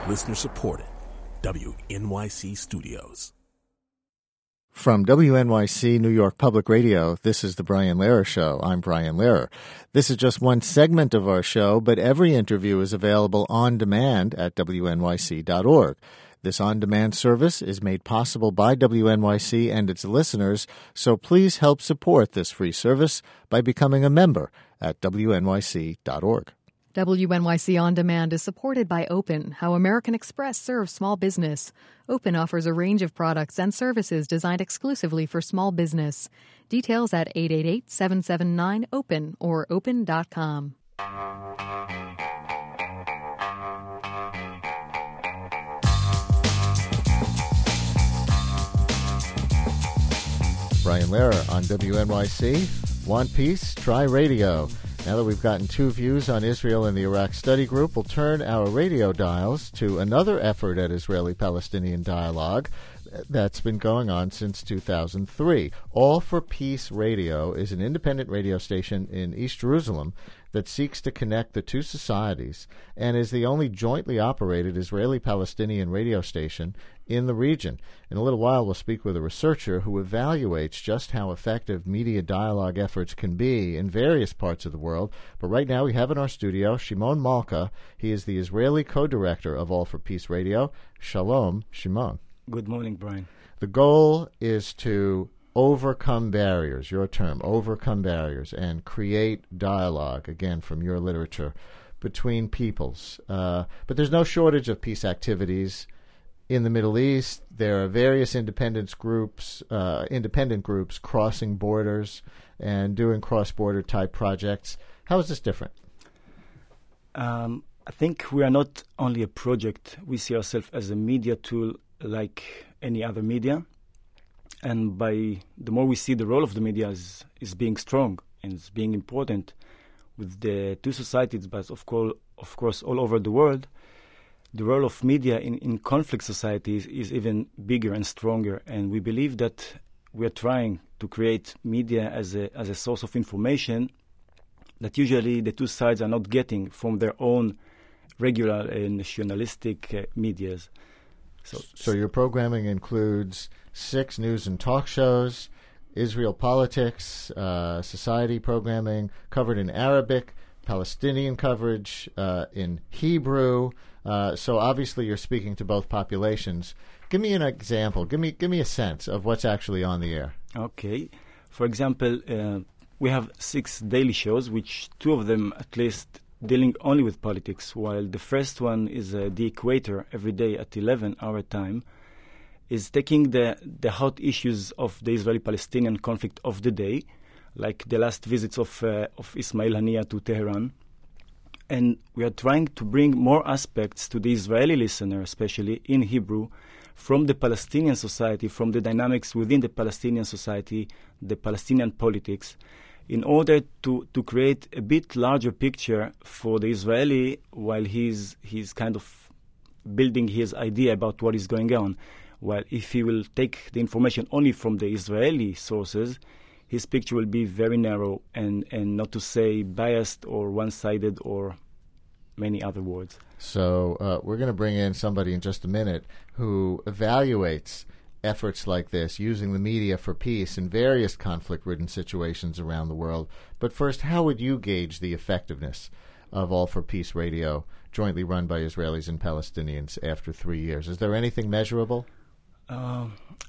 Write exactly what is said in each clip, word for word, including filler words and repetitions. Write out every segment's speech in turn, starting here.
Listener supported. W N Y C Studios. From W N Y C New York Public Radio, this is The Brian Lehrer Show. I'm Brian Lehrer. This is just one segment of our show, but every interview is available on demand at W N Y C dot org. This on-demand service is made possible by W N Y C and its listeners, so please help support this free service by becoming a member at W N Y C dot org. W N Y C On Demand is supported by Open, how American Express serves small business. Open offers a range of products and services designed exclusively for small business. Details at eight eight eight, seven seven nine, OPEN or open dot com. Brian Lehrer on W N Y C. Want peace? Try radio. Now that we've gotten two views on Israel and the Iraq Study Group, we'll turn our radio dials to another effort at Israeli-Palestinian dialogue that's been going on since two thousand three. All for Peace Radio is an independent radio station in East Jerusalem that seeks to connect the two societies and is the only jointly operated Israeli-Palestinian radio station in the region. In a little while, we'll speak with a researcher who evaluates just how effective media dialogue efforts can be in various parts of the world. But right now, we have in our studio Shimon Malka. He is the Israeli co-director of All for Peace Radio. Shalom, Shimon. Good morning, Brian. The goal is to overcome barriers, your term, overcome barriers, and create dialogue, again, from your literature, between peoples. Uh, but there's no shortage of peace activities in the Middle East. There are various independence groups, uh, independent groups crossing borders and doing cross-border type projects. How is this different? Um, I think we are not only a project. We see ourselves as a media tool like any other media. And by the more we see the role of the media is, is being strong and is being important with the two societies, but of course, of course all over the world, the role of media in, in conflict societies is even bigger and stronger. And we believe that we are trying to create media as a as a source of information that usually the two sides are not getting from their own regular and nationalistic uh, medias. So, so your programming includes six news and talk shows, Israel politics, uh, society programming covered in Arabic, Palestinian coverage uh, in Hebrew. Uh, so obviously you're speaking to both populations. Give me an example. Give me give me a sense of what's actually on the air. Okay. For example, uh, we have six daily shows, which two of them at least dealing only with politics, while the first one is uh, The Equator every day at eleven our time, is taking the, the hot issues of the Israeli-Palestinian conflict of the day, like the last visits of, uh, of Ismail Haniyeh to Tehran. And we are trying to bring more aspects to the Israeli listener, especially in Hebrew, from the Palestinian society, from the dynamics within the Palestinian society, the Palestinian politics, in order to, to create a bit larger picture for the Israeli while he's, he's kind of building his idea about what is going on. While if he will take the information only from the Israeli sources, his picture will be very narrow and, and not to say biased or one-sided or many other words. So uh, we're going to bring in somebody in just a minute who evaluates efforts like this, using the media for peace in various conflict-ridden situations around the world. But first, how would you gauge the effectiveness of All for Peace Radio, jointly run by Israelis and Palestinians after three years? Is there anything measurable? Uh,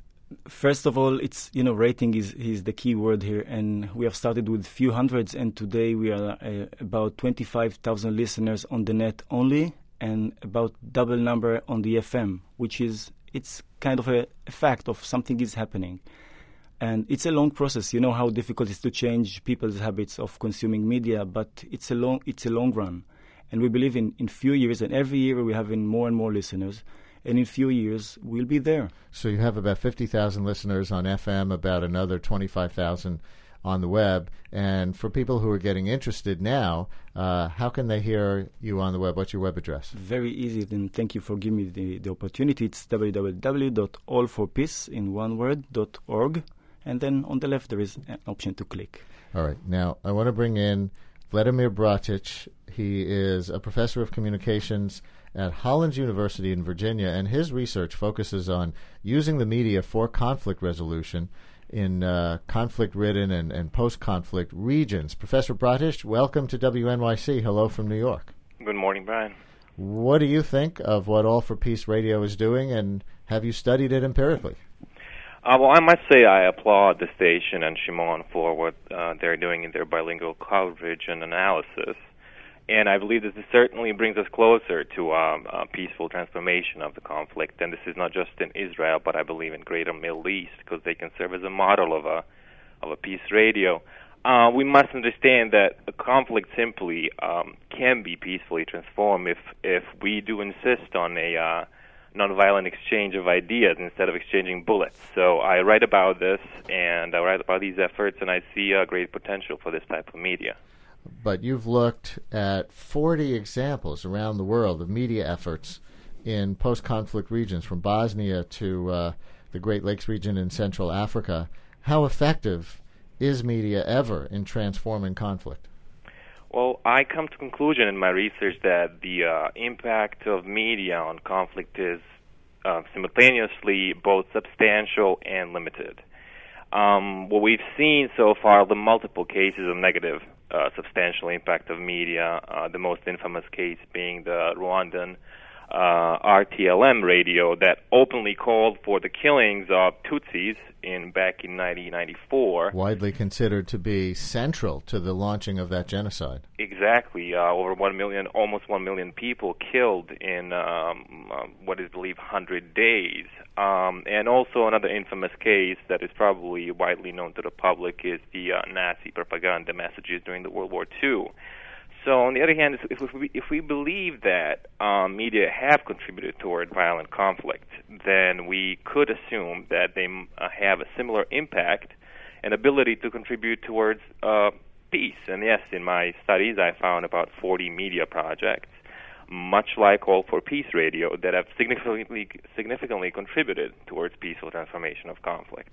first of all, it's, you know, rating is, is the key word here, and we have started with few hundreds, and today we are uh, about twenty-five thousand listeners on the net only, and about double number on the F M, which is, it's kind of a, a fact of something is happening. And it's a long process. You know how difficult it is to change people's habits of consuming media, but it's a long, it's a long run. And we believe in, in few years, and every year we have in more and more listeners, and in few years we'll be there. So you have about fifty thousand listeners on F M, about another twenty-five thousand on the web. And for people who are getting interested now, uh, how can they hear you on the web? What's your web address? Very easy, and thank you for giving me the, the opportunity. It's w w w dot all for peace in one word dot org, and then on the left there is an option to click. All right. Now, I want to bring in Vladimir Bratic. He is a professor of communications at Hollins University in Virginia, and his research focuses on using the media for conflict resolution in uh, conflict-ridden and, and post-conflict regions. Professor Bratish, welcome to W N Y C. Hello from New York. Good morning, Brian. What do you think of what All for Peace Radio is doing, and have you studied it empirically? Uh, well, I must say I applaud the station and Shimon for what uh, they're doing in their bilingual coverage and analysis. And I believe that this certainly brings us closer to um, a peaceful transformation of the conflict. And this is not just in Israel, but I believe in greater Middle East, because they can serve as a model of a of a peace radio. Uh, we must understand that a conflict simply um, can be peacefully transformed if if we do insist on a uh, nonviolent exchange of ideas instead of exchanging bullets. So I write about this, and I write about these efforts, and I see a great potential for this type of media. But you've looked at forty examples around the world of media efforts in post-conflict regions, from Bosnia to uh, the Great Lakes region in Central Africa. How effective is media ever in transforming conflict? Well, I come to the conclusion in my research that the uh, impact of media on conflict is uh, simultaneously both substantial and limited. Um, what we've seen so far are the multiple cases of negative uh, substantial impact of media, uh, the most infamous case being the Rwandan uh, R T L M radio that openly called for the killings of Tutsis in back in nineteen ninety-four. Widely considered to be central to the launching of that genocide. Exactly. Uh, over one million, almost one million people killed in um, uh, what is believed one hundred days. Um, and also another infamous case that is probably widely known to the public is the uh, Nazi propaganda messages during the World War Two. So, on the other hand, if we, if we believe that um, media have contributed toward violent conflict, then we could assume that they uh, have a similar impact and ability to contribute towards uh, peace. And yes, in my studies, I found about forty media projects, much like All for Peace Radio, that have significantly significantly contributed towards peaceful transformation of conflict.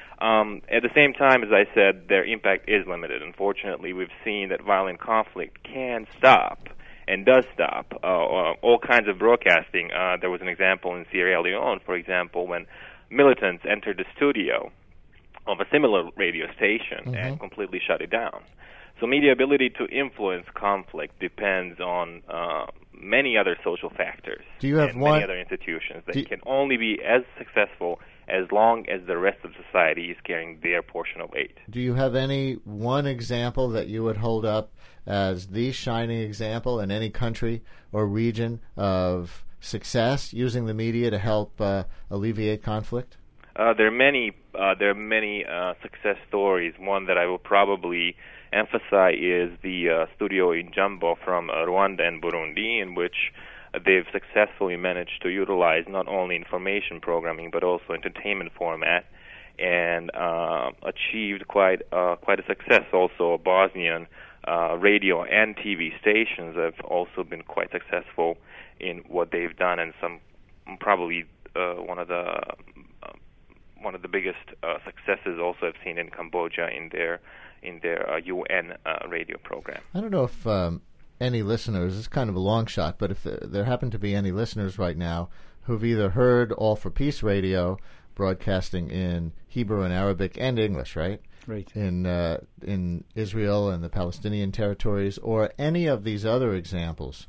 Um, at the same time, as I said, their impact is limited. Unfortunately, we've seen that violent conflict can stop and does stop uh, all kinds of broadcasting. Uh, there was an example in Sierra Leone, for example, when militants entered the studio of a similar radio station mm-hmm. and completely shut it down. So media ability to influence conflict depends on uh, many other social factors. Do you have and one, many other institutions that you, can only be as successful as long as the rest of society is carrying their portion of weight. Do you have any one example that you would hold up as the shining example in any country or region of success using the media to help uh, alleviate conflict? Uh, there are many. Uh, there are many uh, success stories. One that I will probably emphasize is the uh, studio in Jumbo from uh, Rwanda and Burundi, in which they've successfully managed to utilize not only information programming but also entertainment format, and uh, achieved quite uh, quite a success. Also, Bosnian uh, radio and T V stations have also been quite successful in what they've done, and some probably uh, one of the uh, one of the biggest uh, successes also I've seen in Cambodia in their in their uh, U N uh, radio program. I don't know if um, any listeners, it's kind of a long shot, but if there, there happen to be any listeners right now who've either heard All for Peace Radio broadcasting in Hebrew and Arabic and English, right? Right. In uh, in Israel and the Palestinian territories, or any of these other examples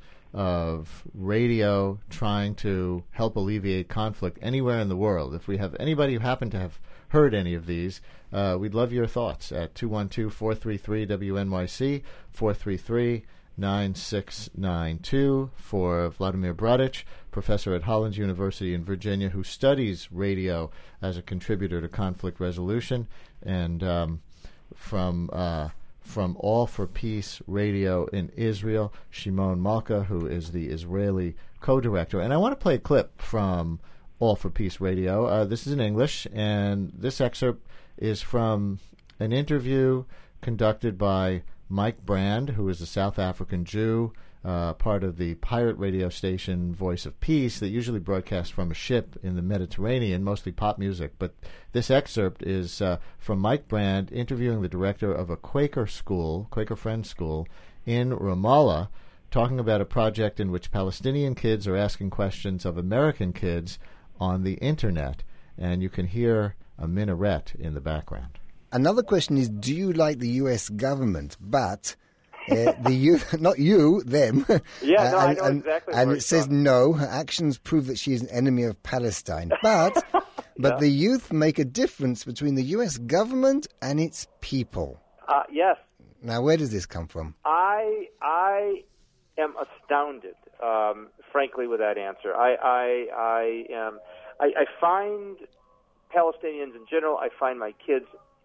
of radio trying to help alleviate conflict anywhere in the world. If we have anybody who happen to have heard any of these, uh, we'd love your thoughts at two one two, four three three, W N Y C, four three three, nine six nine two. For Vladimir Bratić, professor at Hollins University in Virginia, who studies radio as a contributor to conflict resolution, and um, from uh, from All for Peace Radio in Israel, Shimon Malka, who is the Israeli co-director. And I want to play a clip from All for Peace Radio. Uh, this is in English, and this excerpt is from an interview conducted by Mike Brand, who is a South African Jew, uh, part of the pirate radio station Voice of Peace that usually broadcasts from a ship in the Mediterranean, mostly pop music. But this excerpt is uh, from Mike Brand interviewing the director of a Quaker school, Quaker Friends School, in Ramallah, talking about a project in which Palestinian kids are asking questions of American kids on the Internet. And you can hear a minaret in the background. Another question is, do you like the U S government? But uh, the youth, not you, them. Yeah, no, uh, and, I know and, exactly. And where it says from. no, her actions prove that she is an enemy of Palestine. But, but Yeah. the youth make a difference between the U S government and its people. Uh, yes, Now, where does this come from? I I am astounded, um, frankly, with that answer. I I I am I, I find Palestinians in general. I find my kids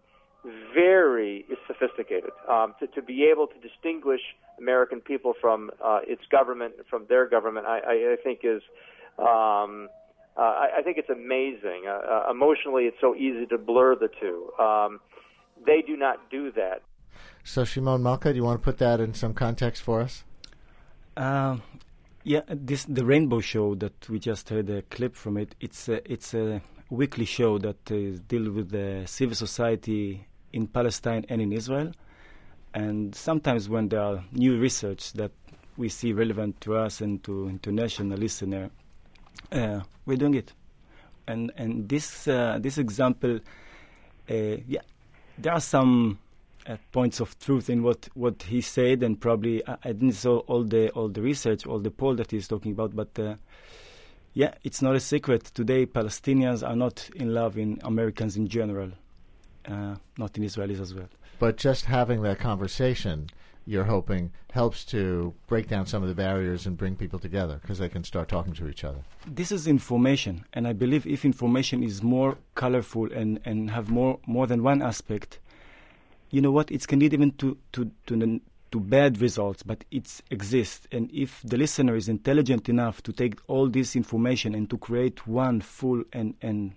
very sophisticated. Um, to to be able to distinguish American people from uh, its government, from their government, I, I, I think is. Um, uh, I, I think it's amazing. Uh, uh, emotionally, it's so easy to blur the two. Um, they do not do that. So, Shimon Malka, do you want to put that in some context for us? Um, yeah, this the Rainbow Show that we just heard a clip from it. It's a, it's a weekly show that is deal with the civil society in Palestine and in Israel. And sometimes when there are new research that we see relevant to us and to international listener, uh, we're doing it. And and this uh, this example, uh, yeah, there are some. Uh, points of truth in what, what he said, and probably I, I didn't saw all the all the research, all the poll that he's talking about, but uh, yeah, it's not a secret. Today, Palestinians are not in love in Americans in general, uh, not in Israelis as well. But just having that conversation, you're hoping, helps to break down some of the barriers and bring people together because they can start talking to each other. This is information, and I believe if information is more colorful and, and have more more than one aspect, you know what? It can lead even to to to, to bad results, but it exists. And if the listener is intelligent enough to take all this information and to create one full and, and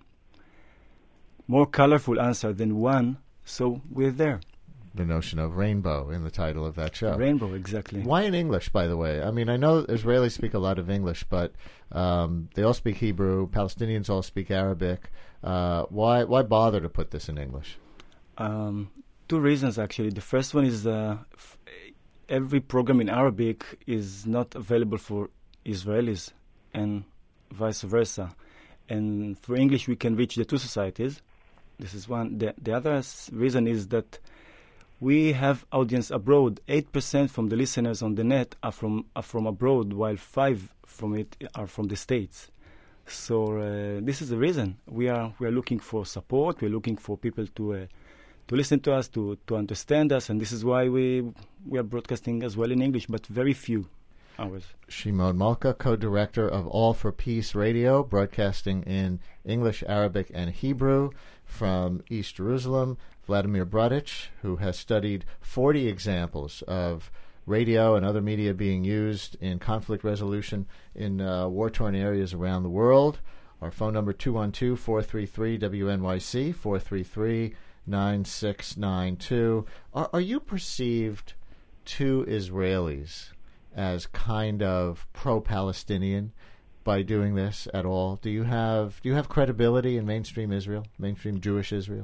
more colorful answer than one, so we're there. The notion of rainbow in the title of that show. Rainbow, exactly. Why in English, by the way? I mean, I know Israelis speak a lot of English, but um, they all speak Hebrew. Palestinians all speak Arabic. Uh, why why bother to put this in English? Um, Two reasons, actually. The first one is uh, f- every program in Arabic is not available for Israelis and vice versa. And for English, we can reach the two societies. This is one. The, the other s- reason is that we have audience abroad. eight percent from the listeners on the net are from are from abroad, while five from it are from the States. So uh, this is the reason. We are we are looking for support. We're looking for people to... Uh, to listen to us, to, to understand us, and this is why we we are broadcasting as well in English, but very few hours. Shimon Malka, co-director of All for Peace Radio, broadcasting in English, Arabic, and Hebrew from East Jerusalem. Vladimir Brodich, who has studied forty examples of radio and other media being used in conflict resolution in uh, war-torn areas around the world. Our phone number, two one two, four three three, W N Y C, four three three, nine six nine two. Are, are you perceived to Israelis as kind of pro-Palestinian by doing this at all? Do you have do you have credibility in mainstream Israel, mainstream Jewish Israel?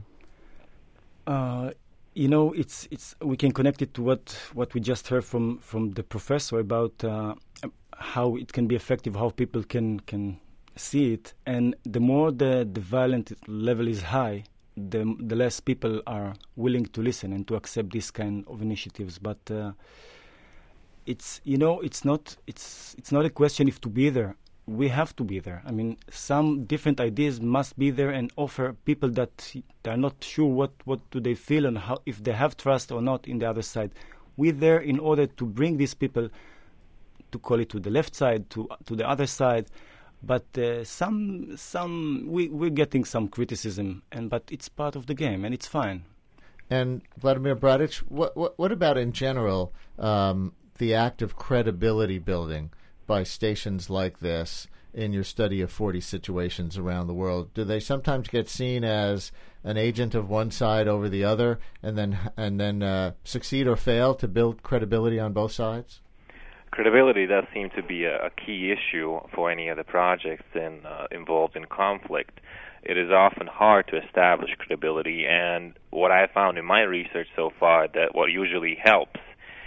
Uh, you know, it's it's we can connect it to what, what we just heard from, from the professor about uh, how it can be effective, how people can can see it, and the more the, the violent level is high, The, the less people are willing to listen and to accept this kind of initiatives. But uh, it's you know it's not it's it's not a question if to be there. We have to be there. I mean, some different ideas must be there and offer people that are not sure what, what do they feel and how if they have trust or not in the other side. We're there in order to bring these people, to call it to the left side, to to the other side. But uh, some, some we, we're getting some criticism, and but it's part of the game, and it's fine. And Vladimir Brodich, what, what, what about in general um, the act of credibility building by stations like this in your study of forty situations around the world? Do they sometimes get seen as an agent of one side over the other, and then and then uh, succeed or fail to build credibility on both sides? Credibility does seem to be a, a key issue for any of the projects in, uh, involved in conflict. It is often hard to establish credibility, and what I found in my research so far that what usually helps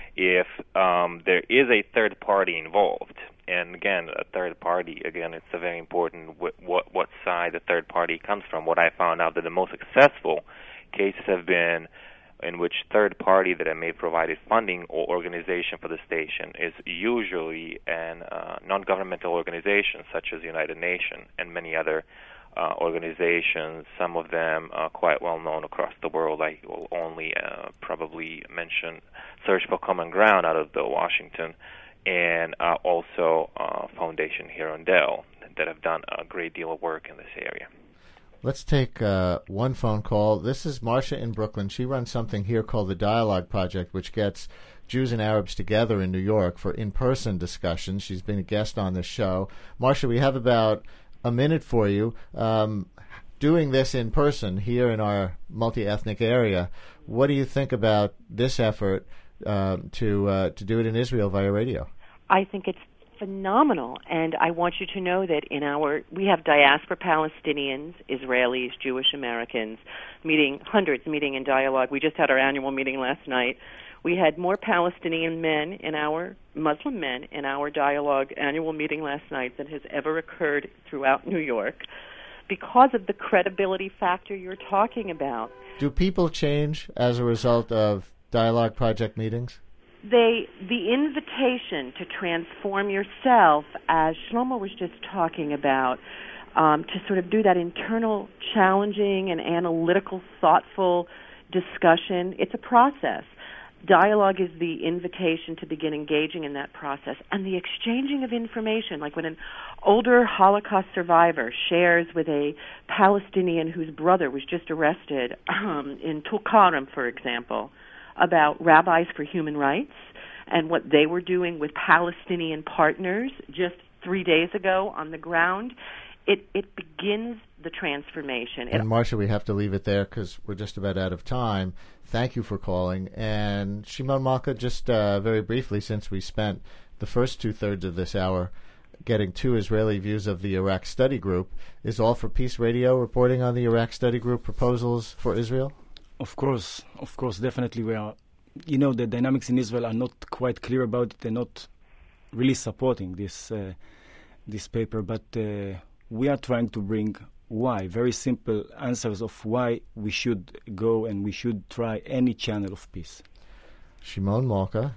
if um, there is a third party involved. And again, a third party, again, it's a very important wh- what what side the third party comes from. What I found out that the most successful cases have been in which third party that may have provided funding or organization for the station is usually an uh, non-governmental organization such as the United Nations and many other uh, organizations, some of them uh, quite well known across the world. I will only uh, probably mention Search for Common Ground out of the Washington, and uh, also uh, Foundation Hirondelle that have done a great deal of work in this area. Let's take uh, one phone call. This is Marcia in Brooklyn. She runs something here called the Dialogue Project, which gets Jews and Arabs together in New York for in-person discussions. She's been a guest on this show. Marcia, we have about a minute for you. Um, doing this in person here in our multi-ethnic area, what do you think about this effort uh, to uh, to do it in Israel via radio? I think it's phenomenal, and I want you to know that in our we have diaspora Palestinians, Israelis, Jewish Americans meeting, hundreds meeting in dialogue. We just had our annual meeting last night. We had more Palestinian men in our Muslim men in our dialogue annual meeting last night than has ever occurred throughout New York, because of the credibility factor you're talking about. Do people change as a result of Dialogue Project meetings? They, the invitation to transform yourself, as Shlomo was just talking about, um, to sort of do that internal, challenging and analytical, thoughtful discussion, it's a process. Dialogue is the invitation to begin engaging in that process, and the exchanging of information, like when an older Holocaust survivor shares with a Palestinian whose brother was just arrested um, in Tulkarem, for example, about Rabbis for Human Rights and what they were doing with Palestinian partners just three days ago on the ground. It it begins the transformation. And Marcia, we have to leave it there because we're just about out of time. Thank you for calling. And Shimon Malka, just uh, very briefly, since we spent the first two-thirds of this hour getting two Israeli views of the Iraq Study Group, is All for Peace Radio reporting on the Iraq Study Group proposals for Israel? Of course, of course, definitely we are. You know, the dynamics in Israel are not quite clear about it. They're not really supporting this uh, this paper, but uh, we are trying to bring why, very simple answers of why we should go and we should try any channel of peace. Shimon Malka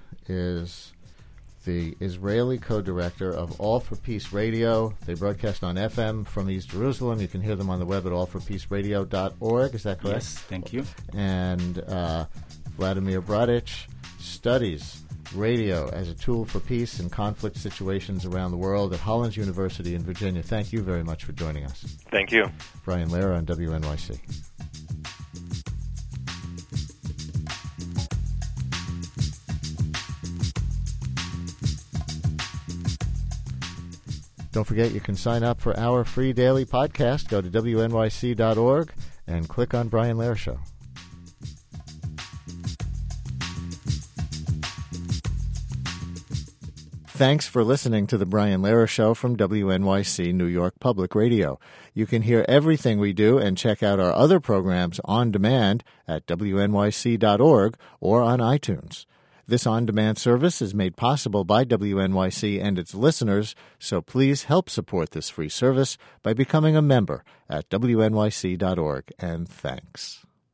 is the Israeli co-director of All for Peace Radio. They broadcast on F M from East Jerusalem. You can hear them on the web at all for peace radio dot org. Is that correct? Yes, thank you. And uh, Vladimir Bradic studies radio as a tool for peace in conflict situations around the world at Hollins University in Virginia. Thank you very much for joining us. Thank you. Brian Lehrer on W N Y C. Don't forget you can sign up for our free daily podcast. Go to W N Y C dot org and click on Brian Lehrer Show. Thanks for listening to The Brian Lehrer Show from W N Y C New York Public Radio. You can hear everything we do and check out our other programs on demand at W N Y C dot org or on iTunes. This on-demand service is made possible by W N Y C and its listeners, so please help support this free service by becoming a member at W N Y C dot org, and thanks.